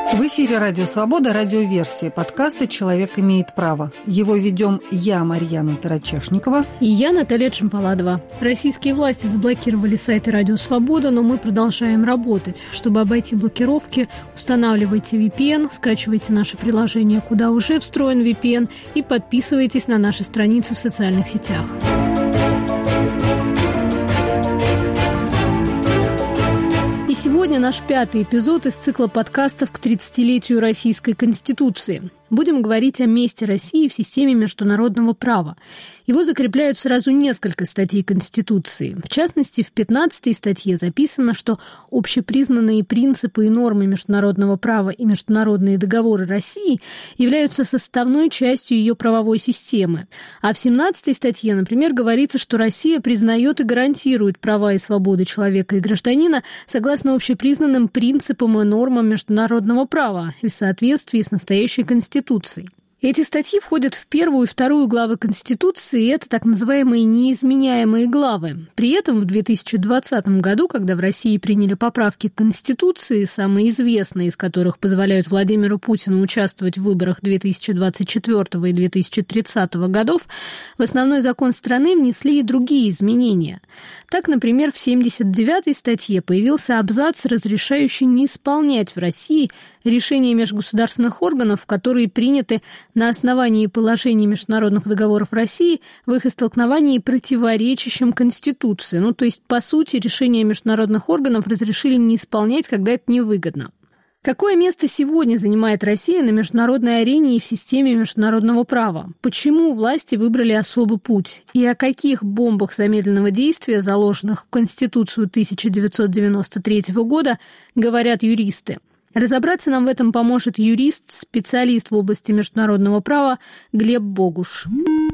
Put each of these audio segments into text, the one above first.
В эфире «Радио Свобода», радиоверсия подкаста «Человек имеет право». Его ведем я, Марьяна Тарачешникова. И я, Наталья Чемпаладова. Российские власти заблокировали сайты «Радио Свобода», но мы продолжаем работать. Чтобы обойти блокировки, устанавливайте VPN, скачивайте наше приложение, куда уже встроен VPN, и подписывайтесь на наши страницы в социальных сетях. Сегодня наш 5-й эпизод из цикла подкастов к 30-летию Российской Конституции. Будем говорить о месте России в системе международного права. Его закрепляют сразу несколько статей Конституции. В частности, в 15-й статье записано, что общепризнанные принципы и нормы международного права и международные договоры России являются составной частью ее правовой системы. А в 17-й статье, например, говорится, что Россия признает и гарантирует права и свободы человека и гражданина согласно общепризнанным принципам и нормам международного права и в соответствии с настоящей Конституцией. Эти статьи входят в 1 и 2 главы Конституции, и это так называемые неизменяемые главы. При этом в 2020 году, когда в России приняли поправки к Конституции, самые известные из которых позволяют Владимиру Путину участвовать в выборах 2024 и 2030 годов, в основной закон страны внесли и другие изменения. Так, например, в 79-й статье появился абзац, разрешающий не исполнять в России решения межгосударственных органов, которые приняты на основании положений международных договоров России в их истолковании противоречащим Конституции. То есть, по сути, решения международных органов разрешили не исполнять, когда это невыгодно. Какое место сегодня занимает Россия на международной арене и в системе международного права? Почему власти выбрали особый путь? И о каких бомбах замедленного действия, заложенных в Конституцию 1993 года, говорят юристы? Разобраться нам в этом поможет юрист, специалист в области международного права Глеб Богуш.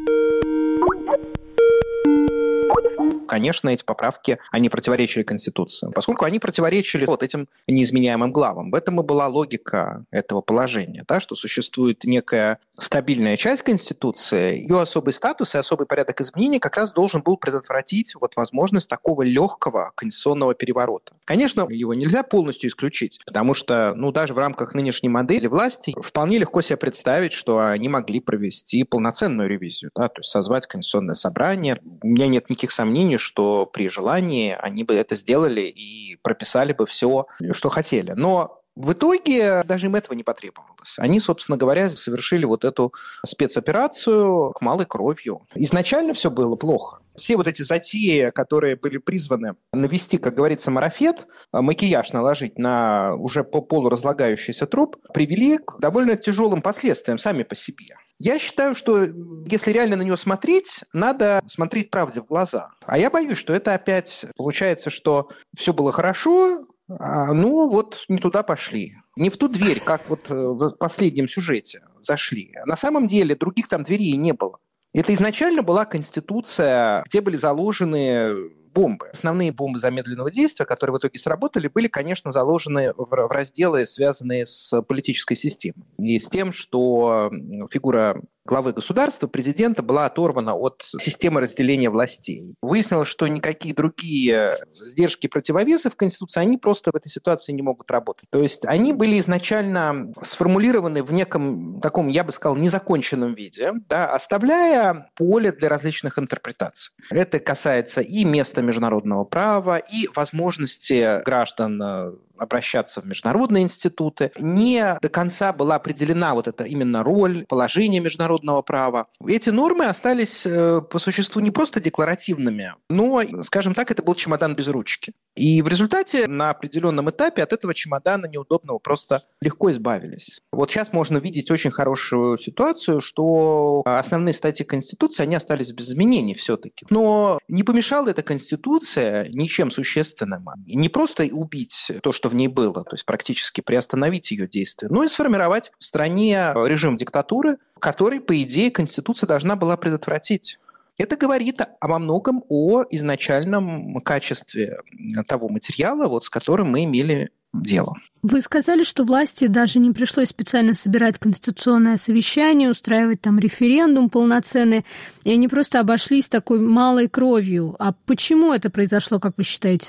Конечно, эти поправки, они противоречили Конституции, поскольку они противоречили вот этим неизменяемым главам. В этом и была логика этого положения, да, что существует некая стабильная часть Конституции, ее особый статус и особый порядок изменений как раз должен был предотвратить возможность такого легкого конституционного переворота. Конечно, его нельзя полностью исключить, потому что даже в рамках нынешней модели власти вполне легко себе представить, что они могли провести полноценную ревизию, да, то есть созвать Конституционное собрание. У меня нет никаких сомнений, что при желании они бы это сделали и прописали бы все, что хотели. Но в итоге даже им этого не потребовалось. Они, собственно говоря, совершили эту спецоперацию малой кровью. Изначально все было плохо. Все эти затеи, которые были призваны навести, как говорится, марафет, макияж наложить на уже полуразлагающийся труп, привели к довольно тяжелым последствиям сами по себе. Я считаю, что если реально на нее смотреть, надо смотреть правде в глаза. А я боюсь, что это опять получается, что все было хорошо, не туда пошли. Не в ту дверь, как в последнем сюжете зашли. На самом деле других там дверей не было. Это изначально была Конституция, где были заложены бомбы. Основные бомбы замедленного действия, которые в итоге сработали, были, конечно, заложены в разделы, связанные с политической системой. И с тем, что фигура главы государства, президента, была оторвана от системы разделения властей. Выяснилось, что никакие другие сдержки и противовесы в Конституции, они просто в этой ситуации не могут работать. То есть они были изначально сформулированы в неком таком, я бы сказал, незаконченном виде, да, оставляя поле для различных интерпретаций. Это касается и места международного права, и возможности граждан обращаться в международные институты. Не до конца была определена эта именно роль, положение международного права. Эти нормы остались по существу не просто декларативными, но, скажем так, это был чемодан без ручки. И в результате на определенном этапе от этого чемодана неудобного просто легко избавились. Сейчас можно видеть очень хорошую ситуацию, что основные статьи Конституции, они остались без изменений все-таки. Но не помешала эта Конституция ничем существенным. Не просто убить то, что в ней было, то есть практически приостановить ее действие, но и сформировать в стране режим диктатуры, который, по идее, Конституция должна была предотвратить. Это говорит во многом о изначальном качестве того материала, с которым мы имели дело. Вы сказали, что власти даже не пришлось специально собирать конституционное совещание, устраивать там референдум полноценный, и они просто обошлись такой малой кровью. А почему это произошло, как вы считаете?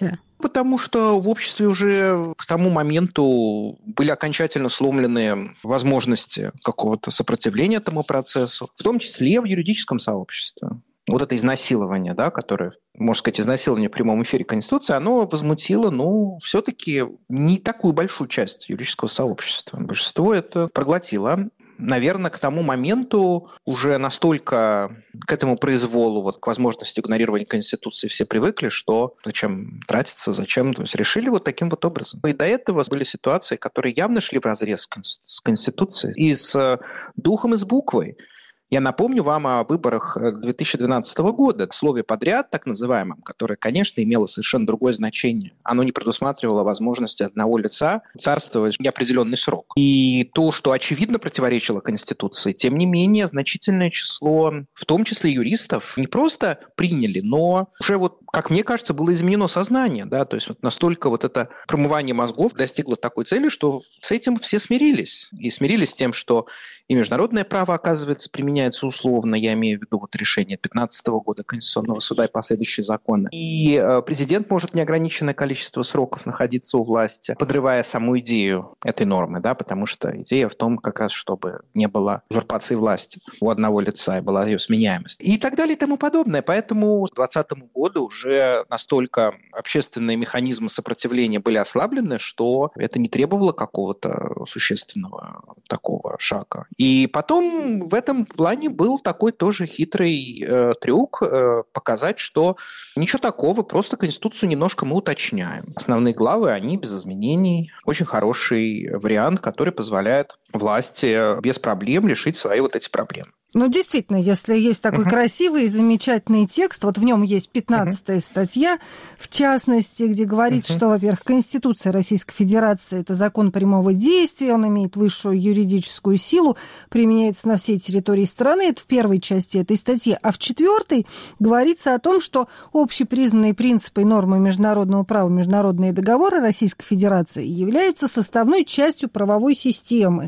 Потому что в обществе уже к тому моменту были окончательно сломлены возможности какого-то сопротивления этому процессу, в том числе в юридическом сообществе. Вот это изнасилование, да, которое, можно сказать, изнасилование в прямом эфире Конституции, оно возмутило, все-таки не такую большую часть юридического сообщества. Большинство это проглотило. Наверное, к тому моменту уже настолько к этому произволу, к возможности игнорирования Конституции все привыкли, что зачем тратиться, зачем, то есть решили вот таким вот образом. И до этого были ситуации, которые явно шли вразрез с Конституцией и с духом, и с буквой. Я напомню вам о выборах 2012 года, слове «подряд», так называемом, которое, конечно, имело совершенно другое значение. Оно не предусматривало возможности одного лица царствовать неопределенный срок. И то, что очевидно противоречило Конституции, тем не менее, значительное число, в том числе юристов, не просто приняли, но уже, как мне кажется, было изменено сознание. Да? То есть настолько это промывание мозгов достигло такой цели, что с этим все смирились. И смирились с тем, что и международное право, оказывается, применяется условно, я имею в виду решение 2015 года Конституционного суда и последующие законы. И президент может неограниченное количество сроков находиться у власти, подрывая саму идею этой нормы, да, потому что идея в том, как раз, чтобы не было узурпации власти у одного лица, и была ее сменяемость. И так далее и тому подобное. Поэтому к 2020 году уже настолько общественные механизмы сопротивления были ослаблены, что это не требовало какого-то существенного такого шага. И потом в этом плане был такой тоже хитрый трюк показать, что ничего такого, просто Конституцию немножко мы уточняем. Основные главы, они без изменений. Очень хороший вариант, который позволяет власти без проблем решить свои эти проблемы. Ну, действительно, если есть такой красивый и замечательный текст, в нем есть 15-я статья, в частности, где говорится, что, во-первых, Конституция Российской Федерации – это закон прямого действия, он имеет высшую юридическую силу, применяется на всей территории страны, это в первой части этой статьи, а в 4-й говорится о том, что общепризнанные принципы и нормы международного права, международные договоры Российской Федерации являются составной частью правовой системы.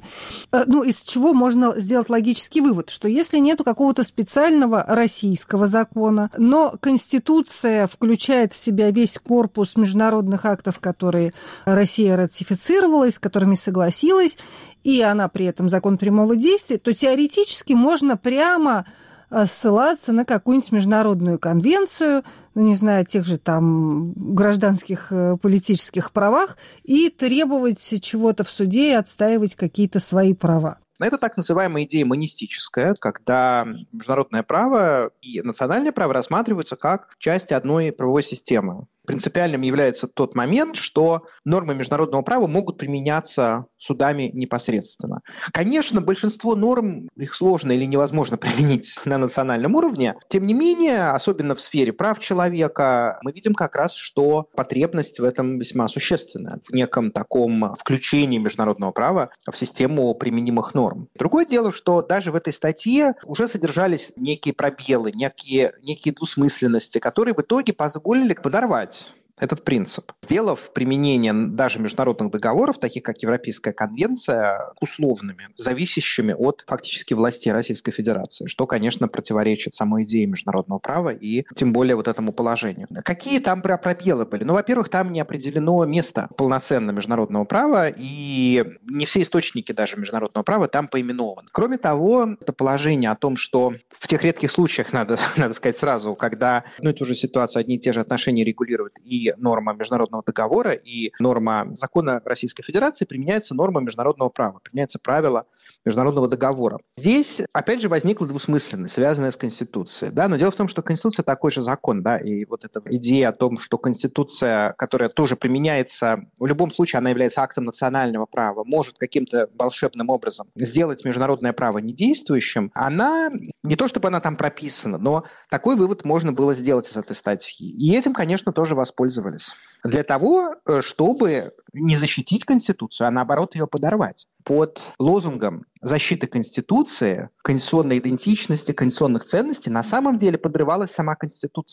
Из чего можно сделать логический вывод, что если нет какого-то специального российского закона, но Конституция включает в себя весь корпус международных актов, которые Россия ратифицировала и с которыми согласилась, и она при этом закон прямого действия, то теоретически можно прямо ссылаться на какую-нибудь международную конвенцию, тех же гражданских политических правах и требовать чего-то в суде и отстаивать какие-то свои права. Это так называемая идея монистическая, когда международное право и национальное право рассматриваются как части одной правовой системы. Принципиальным является тот момент, что нормы международного права могут применяться судами непосредственно. Конечно, большинство норм, их сложно или невозможно применить на национальном уровне. Тем не менее, особенно в сфере прав человека, мы видим как раз, что потребность в этом весьма существенная, в неком таком включении международного права в систему применимых норм. Другое дело, что даже в этой статье уже содержались некие пробелы, некие двусмысленности, которые в итоге позволили подорвать этот принцип, сделав применение даже международных договоров, таких как Европейская конвенция, условными, зависящими от фактически властей Российской Федерации, что, конечно, противоречит самой идее международного права и тем более этому положению. Какие там пробелы были? Во-первых, там не определено место полноценно международного права, и не все источники даже международного права там поименованы. Кроме того, это положение о том, что в тех редких случаях, надо сказать сразу, когда эту же ситуацию, одни и те же отношения регулируют и норма международного договора, и норма закона Российской Федерации, применяется норма международного права, применяется правило международного договора. Здесь, опять же, возникла двусмысленность, связанная с Конституцией. Да? Но дело в том, что Конституция такой же закон, да? И эта идея о том, что Конституция, которая тоже применяется, в любом случае она является актом национального права, может каким-то волшебным образом сделать международное право недействующим, она, не то чтобы она там прописана, но такой вывод можно было сделать из этой статьи. И этим, конечно, тоже воспользовались. Для того, чтобы не защитить Конституцию, а наоборот ее подорвать. Под лозунгом защиты Конституции, конституционной идентичности, конституционных ценностей на самом деле подрывалась сама Конституция.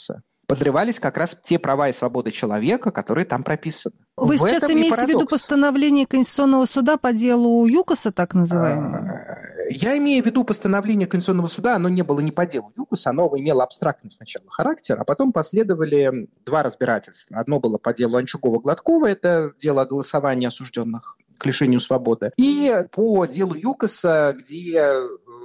подрывались как раз те права и свободы человека, которые там прописаны. Вы сейчас имеете в виду постановление Конституционного суда по делу ЮКОСа, так называемое? Я имею в виду постановление Конституционного суда, оно не было не по делу ЮКОСа, оно имело абстрактный сначала характер, а потом последовали два разбирательства. Одно было по делу Анчугова-Гладкова, это дело о голосовании осужденных к лишению свободы, и по делу ЮКОСа, где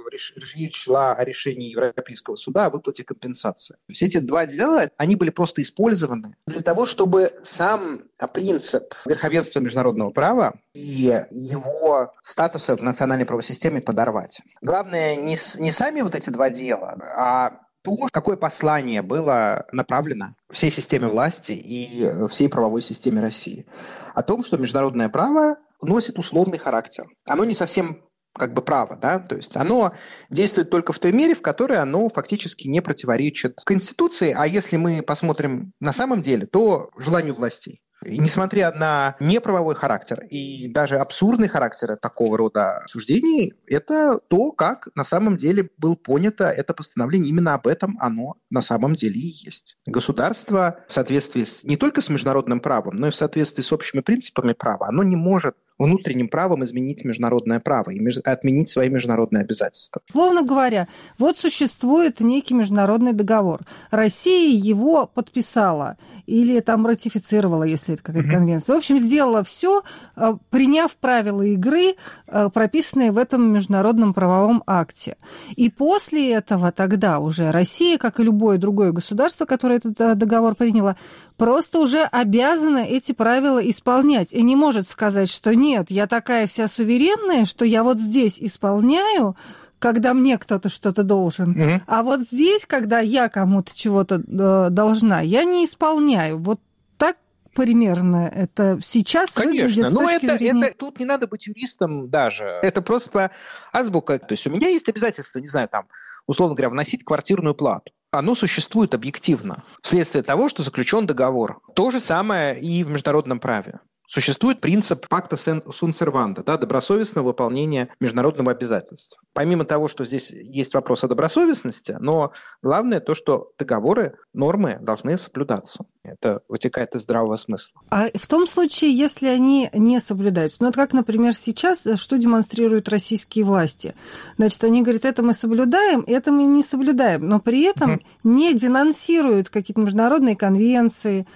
речь шла о решении Европейского суда о выплате компенсации. Все эти два дела, они были просто использованы для того, чтобы сам принцип верховенства международного права и его статуса в национальной правосистеме подорвать. Главное не сами вот эти два дела, а то, какое послание было направлено всей системе власти и всей правовой системе России. О том, что международное право носит условный характер. Оно не совсем право, да, то есть оно действует только в той мере, в которой оно фактически не противоречит Конституции, а если мы посмотрим на самом деле, то желанию властей. И несмотря на неправовой характер и даже абсурдный характер такого рода суждений, это то, как на самом деле было понято это постановление. Именно об этом оно на самом деле и есть. Государство в соответствии не только с международным правом, но и в соответствии с общими принципами права, оно не может внутренним правом изменить международное право и отменить свои международные обязательства. Словно говоря, вот существует некий международный договор. Россия его подписала или там ратифицировала, если это какая-то конвенция. В общем, сделала все, приняв правила игры, прописанные в этом международном правовом акте. И после этого тогда уже Россия, как и любое другое государство, которое этот договор приняло, просто уже обязана эти правила исполнять. И не может сказать, что нет, я такая вся суверенная, что я вот здесь исполняю, когда мне кто-то что-то должен, а вот здесь, когда я кому-то чего-то должна, я не исполняю. Вот так примерно это сейчас выглядит с точки зрения... Тут не надо быть юристом даже. Это просто азбука. То есть у меня есть обязательство, не знаю, там, условно говоря, вносить квартирную плату. Оно существует объективно вследствие того, что заключен договор. То же самое и в международном праве. Существует принцип пакта сун серванда, да, добросовестного выполнения международного обязательства. Помимо того, что здесь есть вопрос о добросовестности, но главное то, что договоры, нормы должны соблюдаться. Это вытекает из здравого смысла. А в том случае, если они не соблюдаются, ну, это как, например, сейчас, что демонстрируют российские власти? Значит, они говорят, это мы соблюдаем, это мы не соблюдаем, но при этом не денонсируют какие-то международные конвенции,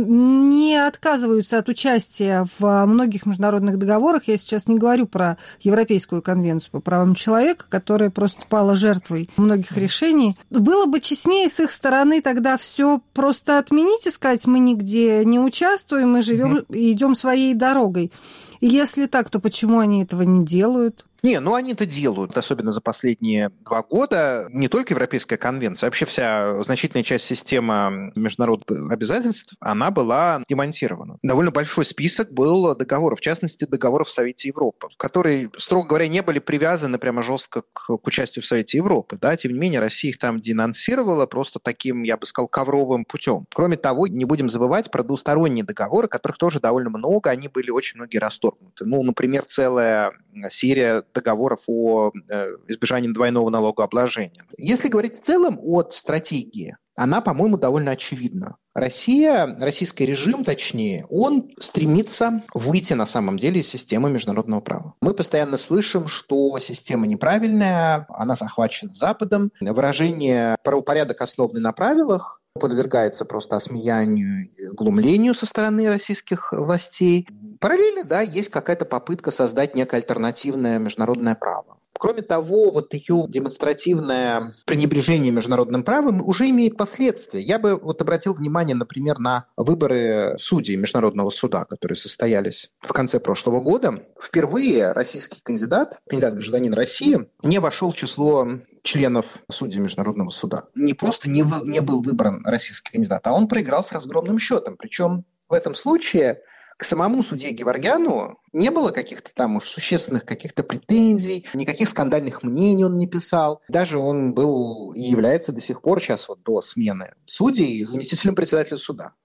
не отказываются от участия в многих международных договорах. Я сейчас не говорю про Европейскую конвенцию по правам человека, которая просто пала жертвой многих решений. Было бы честнее с их стороны тогда все просто отменить и сказать, мы нигде не участвуем, мы живем и идем своей дорогой. И если так, то почему они этого не делают? Не, ну они это делают, особенно за последние 2 года. Не только Европейская конвенция, вообще вся значительная часть системы международных обязательств, она была демонтирована. Довольно большой список был договоров, в частности, договоров в Совете Европы, которые, строго говоря, не были привязаны прямо жестко к участию в Совете Европы. Да? Тем не менее, Россия их там денонсировала просто таким, я бы сказал, ковровым путем. Кроме того, не будем забывать про двусторонние договоры, которых тоже довольно много, они были очень многие расторгнуты. Ну, например, целая серия договоров о избежании двойного налогообложения. Если говорить в целом о стратегии, она, по-моему, довольно очевидна. Российский режим, точнее, он стремится выйти на самом деле из системы международного права. Мы постоянно слышим, что система неправильная, она захвачена Западом. Выражение «правопорядок, основанный на правилах», подвергается просто осмеянию и глумлению со стороны российских властей. Параллельно, да, есть какая-то попытка создать некое альтернативное международное право. Кроме того, вот ее демонстративное пренебрежение международным правом уже имеет последствия. Я бы вот обратил внимание, например, на выборы судей Международного суда, которые состоялись в конце прошлого года. Впервые российский кандидат-гражданин России, не вошел в число членов судей Международного суда. Не просто не был выбран российский кандидат, а он проиграл с разгромным счетом. Причем в этом случае к самому судье Геворгяну не было каких-то там уж существенных каких-то претензий, никаких скандальных мнений он не писал. Даже он был и является до сих пор, сейчас вот до смены судей, заместителем председателя суда.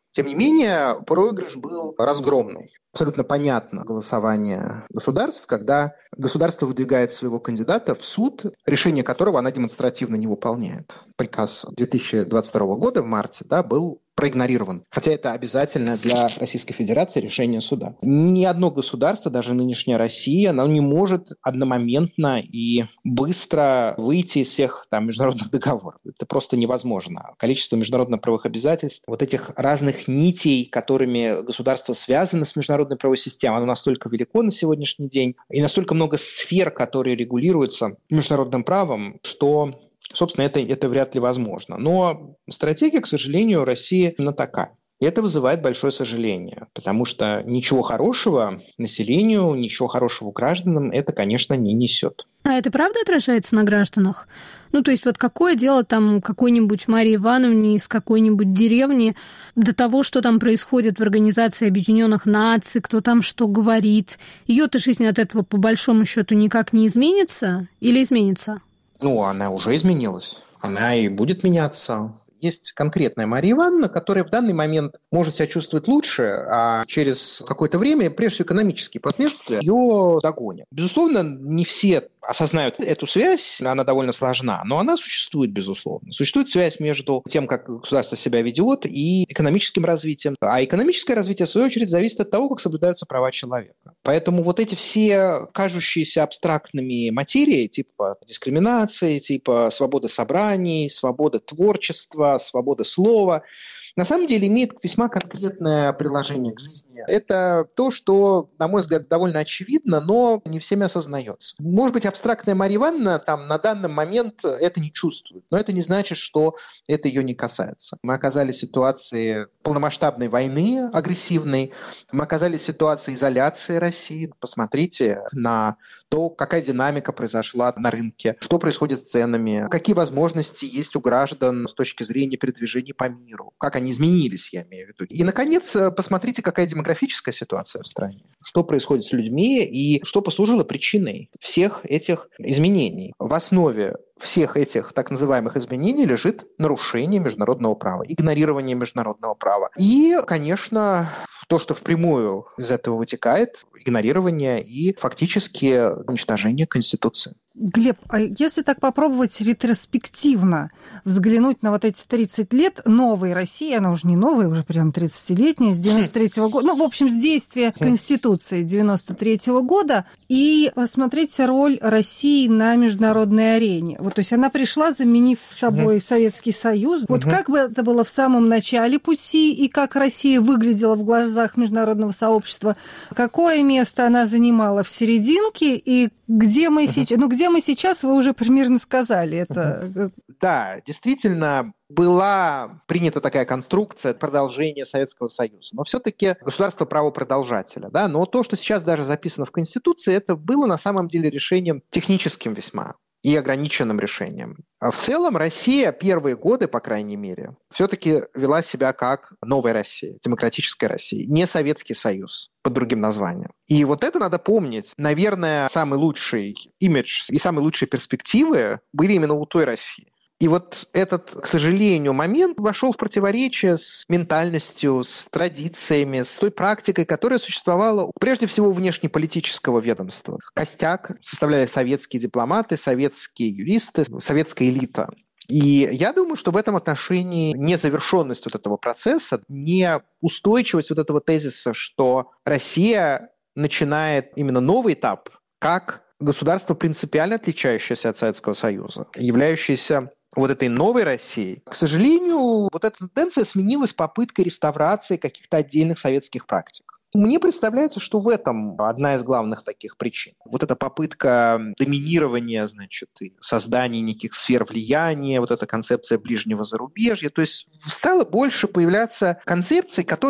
Тем не менее, проигрыш был разгромный. Абсолютно понятно голосование государств, когда государство выдвигает своего кандидата в суд, решение которого она демонстративно не выполняет. Приказ 2022 года в марте был проигнорирован. Хотя это обязательно для Российской Федерации решение суда. Ни одно государство, даже нынешняя Россия, оно не может одномоментно и быстро выйти из всех международных договоров. Это просто невозможно. Количество международно-правовых обязательств, вот этих разных нитей, которыми государство связано с международной правовой системой, оно настолько велико на сегодняшний день, и настолько много сфер, которые регулируются международным правом, что, собственно, это вряд ли возможно. Но стратегия, к сожалению, России именно такая. И это вызывает большое сожаление, потому что ничего хорошего населению, ничего хорошего гражданам это, конечно, не несет. А это правда отражается на гражданах? То есть какое дело какой-нибудь Марии Ивановне из какой-нибудь деревни до того, что там происходит в Организации Объединенных Наций, кто там что говорит? Ее-то жизнь от этого, по большому счету, никак не изменится или изменится? Она уже изменилась. Она и будет меняться. Есть конкретная Мария Ивановна, которая в данный момент может себя чувствовать лучше, а через какое-то время, прежде всего, экономические последствия ее догонят. Безусловно, не все осознают эту связь, она довольно сложна, но она существует, безусловно. Существует связь между тем, как государство себя ведет, и экономическим развитием. А экономическое развитие, в свою очередь, зависит от того, как соблюдаются права человека. Поэтому вот эти все кажущиеся абстрактными материи, типа дискриминации, типа свободы собраний, свободы творчества, свобода слова, на самом деле имеет весьма конкретное приложение к жизни. Это то, что, на мой взгляд, довольно очевидно, но не всеми осознается. Может быть, абстрактная Мария Ивановна на данный момент это не чувствует, но это не значит, что это ее не касается. Мы оказались в ситуации полномасштабной войны агрессивной, мы оказались в ситуации изоляции России. Посмотрите на то, какая динамика произошла на рынке, что происходит с ценами, какие возможности есть у граждан с точки зрения передвижения по миру, как они изменились, я имею в виду. И, наконец, посмотрите, какая демографическая ситуация в стране, что происходит с людьми и что послужило причиной всех этих изменений. В основе всех этих так называемых изменений лежит нарушение международного права, игнорирование международного права. И, конечно, то, что впрямую из этого вытекает, игнорирование и фактически уничтожение Конституции. Глеб, а если так попробовать ретроспективно взглянуть на вот эти 30 лет новой России, она уже не новая, уже прям 30-летняя, с 93-го года, в общем, с действия Конституции 93-го года, и посмотреть роль России на международной арене. То есть она пришла, заменив собой Советский Союз. Как бы это было в самом начале пути, и как Россия выглядела в глазах международного сообщества, какое место она занимала в серединке, и где мы сейчас... Где мы сейчас, вы уже примерно сказали. Это... Да, действительно, была принята такая конструкция продолжения Советского Союза. Но все-таки государство правопродолжателя. Да? Но то, что сейчас даже записано в Конституции, это было на самом деле решением техническим весьма и ограниченным решением. А в целом Россия первые годы, по крайней мере, все-таки вела себя как новая Россия, демократическая Россия, не Советский Союз под другим названием. И вот это надо помнить. Наверное, самый лучший имидж и самые лучшие перспективы были именно у той России. И вот этот, к сожалению, момент вошел в противоречие с ментальностью, с традициями, с той практикой, которая существовала прежде всего у внешнеполитического ведомства. Костяк составляли советские дипломаты, советские юристы, советская элита. И я думаю, что в этом отношении незавершенность вот этого процесса, неустойчивость вот этого тезиса, что Россия начинает именно новый этап как государство, принципиально отличающееся от Советского Союза, являющееся вот этой новой Россией. К сожалению, вот эта тенденция сменилась попыткой реставрации каких-то отдельных советских практик. Мне представляется, что в этом одна из главных таких причин. Вот эта попытка доминирования, и создания неких сфер влияния, вот эта концепция ближнего зарубежья. То есть стало больше появляться концепций, которые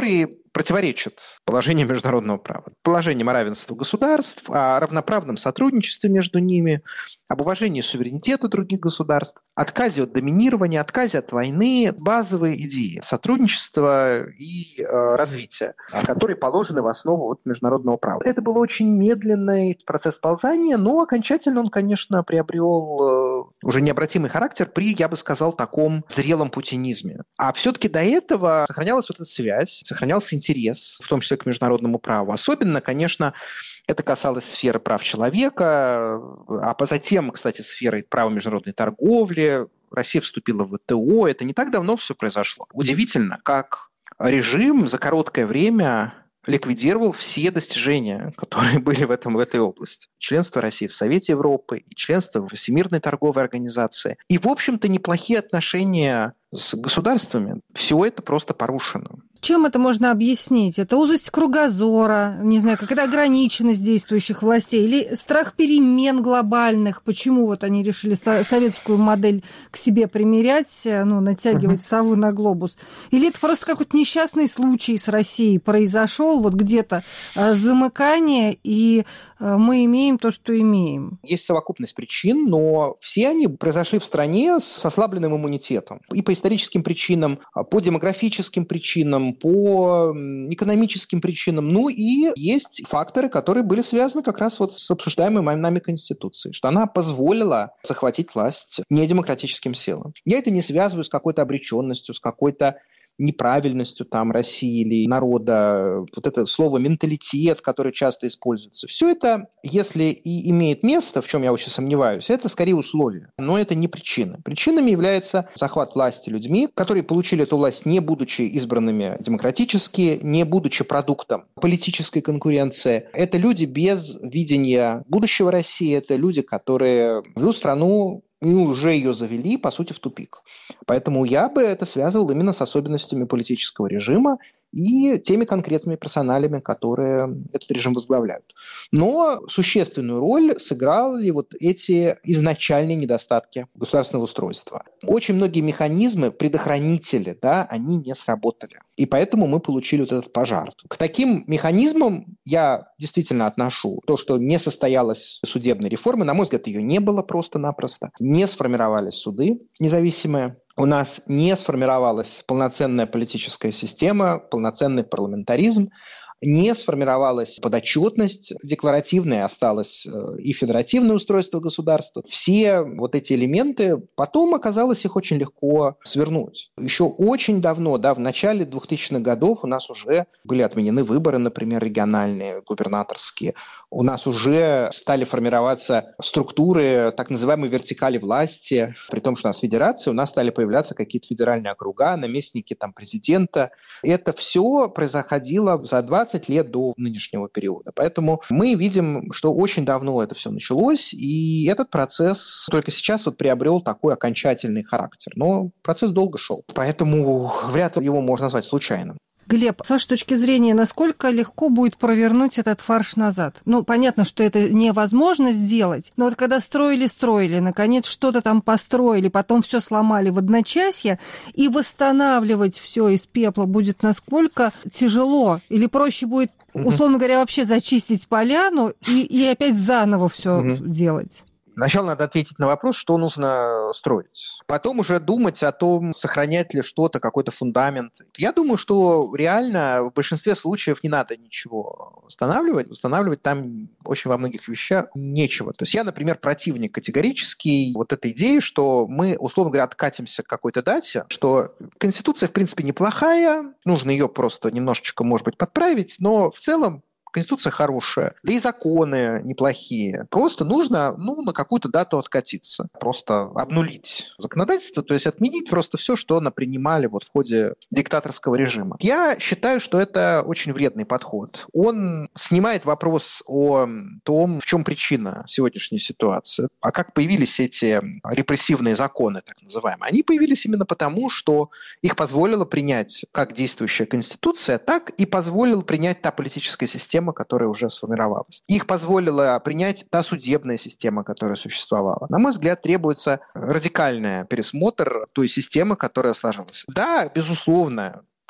противоречит положению международного права. Положением о равенстве государств, о равноправном сотрудничестве между ними, об уважении суверенитета других государств, отказе от доминирования, отказе от войны, базовые идеи сотрудничества и развития, которые положены в основу международного права. Это был очень медленный процесс сползания, но окончательно он, конечно, приобрел уже необратимый характер при, я бы сказал, таком зрелом путинизме. А все-таки до этого сохранялась вот эта связь, сохранялся интерес, в том числе к международному праву. Особенно, конечно, это касалось сферы прав человека, а затем, кстати, сферы права международной торговли. Россия вступила в ВТО. Это не так давно все произошло. Удивительно, как режим за короткое время ликвидировал все достижения, которые были в этой области. Членство России в Совете Европы, и членство в Всемирной торговой организации. И, в общем-то, неплохие отношения с государствами. Все это просто порушено. Чем это можно объяснить? Это узость кругозора, не знаю, какая-то ограниченность действующих властей или страх перемен глобальных? Почему вот они решили советскую модель к себе примерять, натягивать сову на глобус? Или это просто какой-то несчастный случай с Россией произошел, вот где-то замыкание, и мы имеем то, что имеем? Есть совокупность причин, но все они произошли в стране с ослабленным иммунитетом. И по историческим причинам, по демографическим причинам, по экономическим причинам. Ну и есть факторы, которые были связаны как раз вот с обсуждаемой нами Конституцией, что она позволила захватить власть недемократическим силам. Я это не связываю с какой-то обреченностью, с какой-то неправильностью там России или народа, вот это слово «менталитет», которое часто используется. Все это, если и имеет место, в чем я очень сомневаюсь, это скорее условия, но это не причина. Причинами является захват власти людьми, которые получили эту власть, не будучи избранными демократически, не будучи продуктом политической конкуренции. Это люди без видения будущего России, это люди, которые ведут страну и уже ее завели, по сути, в тупик. Поэтому я бы это связывал именно с особенностями политического режима и теми конкретными персоналями, которые этот режим возглавляют. Но существенную роль сыграли вот эти изначальные недостатки государственного устройства. Очень многие механизмы, предохранители, они не сработали. И поэтому мы получили вот этот пожар. К таким механизмам я действительно отношу то, что не состоялась судебная реформа. На мой взгляд, ее не было просто-напросто. Не сформировались суды независимые. У нас не сформировалась полноценная политическая система, полноценный парламентаризм, не сформировалась подотчетность декларативная, осталось и федеративное устройство государства. Все вот эти элементы, потом оказалось их очень легко свернуть. Еще очень давно, в начале 2000-х годов у нас уже были отменены выборы, например, региональные, губернаторские. У нас уже стали формироваться структуры так называемой вертикали власти, при том, что у нас федерация, у нас стали появляться какие-то федеральные округа, наместники президента. Это все происходило за 20 лет до нынешнего периода. Поэтому мы видим, что очень давно это все началось, и этот процесс только сейчас приобрел такой окончательный характер. Но процесс долго шел, поэтому вряд ли его можно назвать случайным. Глеб, с вашей точки зрения, насколько легко будет провернуть этот фарш назад? Понятно, что это невозможно сделать, но вот когда строили, наконец что-то там построили, потом все сломали в одночасье, и восстанавливать все из пепла будет насколько тяжело? Или проще будет, условно говоря, вообще зачистить поляну и опять заново все делать? Сначала надо ответить на вопрос, что нужно строить. Потом уже думать о том, сохранять ли что-то, какой-то фундамент. Я думаю, что реально в большинстве случаев не надо ничего восстанавливать. Восстанавливать там очень во многих вещах нечего. То есть я, например, противник категорический вот этой идеи, что мы, условно говоря, откатимся к какой-то дате, что Конституция, в принципе, неплохая, нужно ее просто немножечко, может быть, подправить, но в целом Конституция хорошая, да и законы неплохие. Просто нужно на какую-то дату откатиться. Просто обнулить законодательство, то есть отменить просто все, что принимали в ходе диктаторского режима. Я считаю, что это очень вредный подход. Он снимает вопрос о том, в чем причина сегодняшней ситуации. А как появились эти репрессивные законы, так называемые? Они появились именно потому, что их позволила принять как действующая Конституция, так и позволила принять та политическая система, которая уже сформировалась. Их позволила принять та судебная система, которая существовала. На мой взгляд, требуется радикальный пересмотр той системы, которая сложилась. Да, безусловно,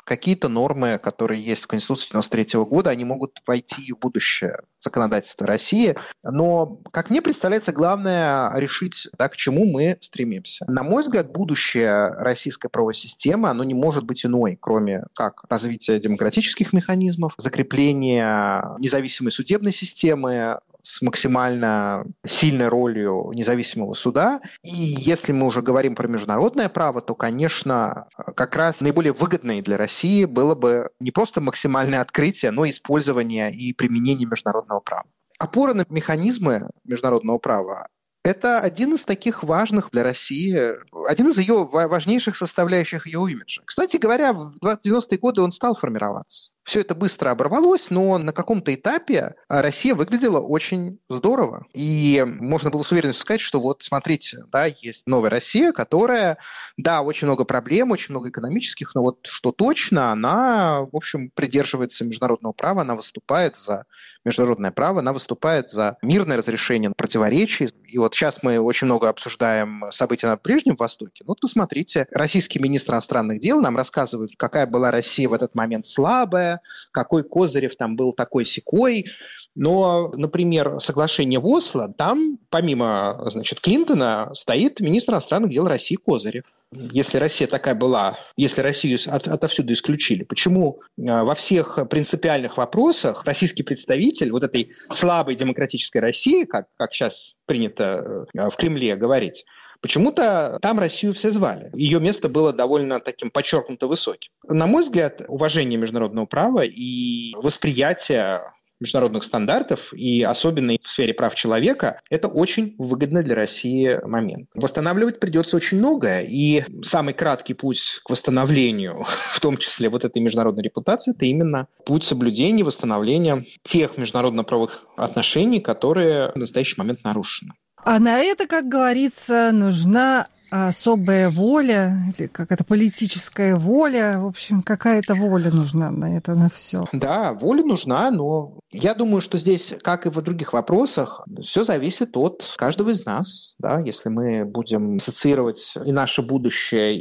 какие-то нормы, которые есть в Конституции 1993 года, они могут войти в будущее законодательство России. Но, как мне представляется, главное решить, да, к чему мы стремимся. На мой взгляд, будущее российской правовой системы, оно не может быть иной, кроме как развития демократических механизмов, закрепления независимой судебной системы, с максимально сильной ролью независимого суда. И если мы уже говорим про международное право, то, конечно, как раз наиболее выгодной для России было бы не просто максимальное открытие, но и использование и применение международного права. Опора на механизмы международного права – это один из таких важных для России, один из ее важнейших составляющих ее имиджа. Кстати говоря, в 90-е годы он стал формироваться. Все это быстро оборвалось, но на каком-то этапе Россия выглядела очень здорово. И можно было с уверенностью сказать, что вот смотрите, да, есть новая Россия, которая, да, очень много проблем, очень много экономических, но вот что точно, она, в общем, придерживается международного права, она выступает за международное право, она выступает за мирное разрешение противоречий. И вот сейчас мы очень много обсуждаем события на Ближнем Востоке. Ну, посмотрите, российский министр иностранных дел нам рассказывает, какая была Россия в этот момент слабая, какой Козырев там был такой-сякой. Но, например, соглашение в Осло, там помимо, значит, Клинтона стоит министр иностранных дел России Козырев. Если Россия такая была, если Россию отовсюду исключили, почему во всех принципиальных вопросах российский представитель вот этой слабой демократической России, как сейчас принято в Кремле говорить, почему-то там Россию все звали. Ее место было довольно таким подчеркнуто высоким. На мой взгляд, уважение международного права и восприятие международных стандартов, и особенно в сфере прав человека, это очень выгодно для России момент. Восстанавливать придется очень многое, и самый краткий путь к восстановлению, в том числе вот этой международной репутации, это именно путь соблюдения, восстановления тех международно-правовых отношений, которые в настоящий момент нарушены. А на это, как говорится, нужна особая воля, или какая-то политическая воля. В общем, какая-то воля нужна на это, на все. Да, воля нужна, но я думаю, что здесь, как и в других вопросах, все зависит от каждого из нас. Да? Если мы будем ассоциировать и наше будущее,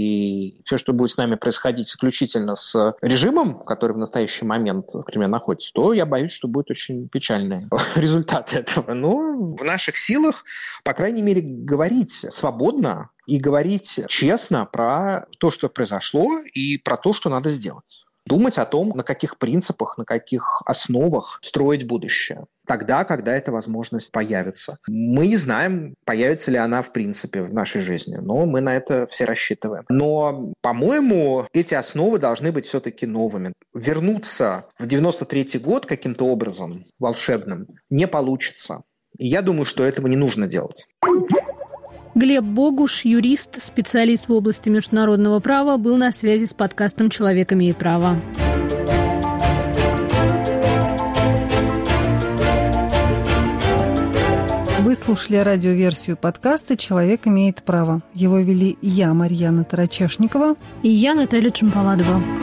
и все, что будет с нами происходить исключительно с режимом, который в настоящий момент в Кремле находится, то я боюсь, что будет очень печальный результат этого. Но в наших силах, по крайней мере, говорить свободно и говорить честно про то, что произошло, и про то, что надо сделать. Думать о том, на каких принципах, на каких основах строить будущее. Тогда, когда эта возможность появится. Мы не знаем, появится ли она в принципе в нашей жизни, но мы на это все рассчитываем. Но, по-моему, эти основы должны быть все-таки новыми. Вернуться в 93-й год каким-то образом волшебным не получится. И я думаю, что этого не нужно делать. Глеб Богуш, юрист, специалист в области международного права, был на связи с подкастом «Человек имеет право». Вы слушали радиоверсию подкаста «Человек имеет право». Его вели я, Марьяна Тарачешникова, и я, Наталья Чемпаладова.